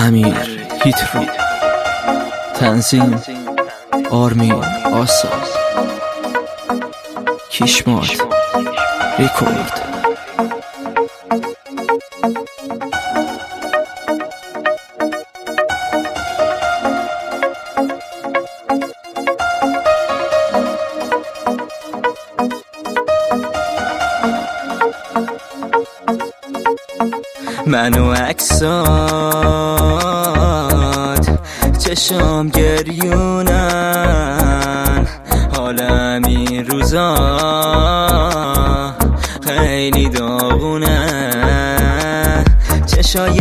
امیر هیترو، تنظیم آرمین آسا، کشمات ریکورد. من و عکسات چشام گریونن، حالم این روزا خیلی داغونه. چشای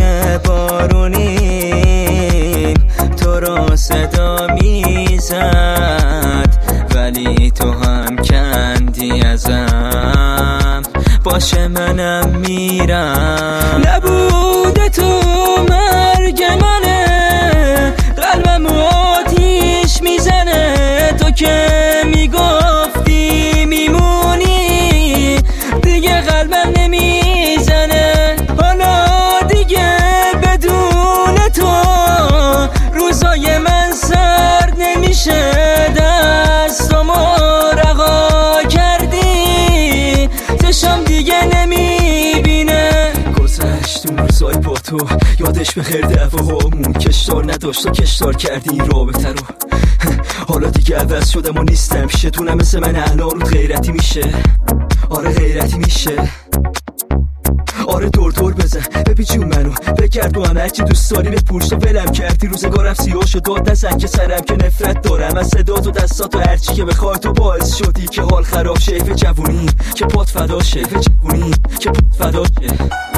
بارونیم تو رو صدا میزد، ولی تو هم کندی ازم. باشه منم میرم، نبوده تو مرگ منه، قلبم آتیش میزنه. تو که میگفتی میمونی، دیگه قلبم نمیزنه. حالا دیگه بدون تو روزای من سرد نمیشه. دستامو رها کردی، چشم دیگه نمیبینه. گذشت اون روزای با تو، یادش بخیر دعواهامون. کشتار نداشت و کشتار کردی این رابطه رو. حالا دیگه عوض شدم و نیستم پیشتونم. مثل من الان غیرتی میشه، آره غیرتی میشه. آره دور دور بزن ببین جون منو، بگرد با هم هرچی دوست داری بپوش. و ولم کردی روزگارم سیاه شد، داد نزن که سرم که نفرت دارم از صدات و دستات و هرچی که بخوای. تو باعث شدی که حال خراب شه، به جوونی که پات فدا شه، به جوونی که پات فدا شه.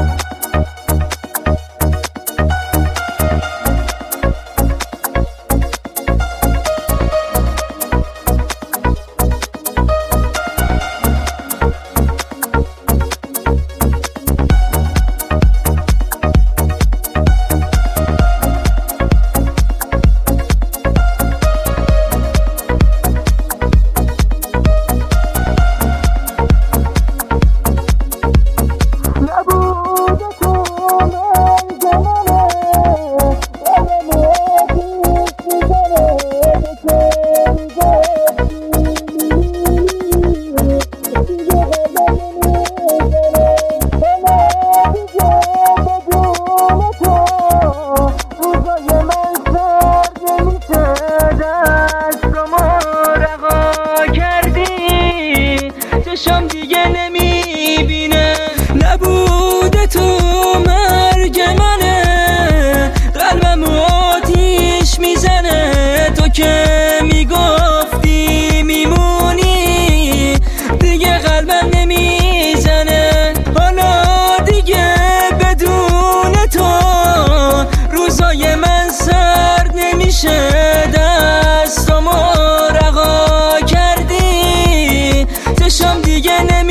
چشم دیگه نمیبینه، نبوده تو مرگ منه، قلبم آتیش میزنه. تو که میگفتی میمونی، دیگه قلبم نمیزنه. حالا دیگه بدون تو روزای من سرد نمیشه. دستامو رها کردی، چشم دیگه